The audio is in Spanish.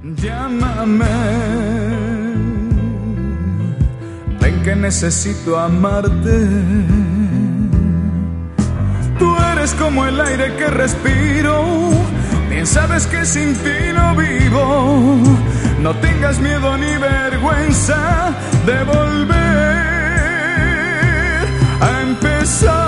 Llámame, ven que necesito amarte. Tú eres como el aire que respiro, bien sabes que sin ti no vivo. No tengas miedo ni vergüenza de volver a empezar.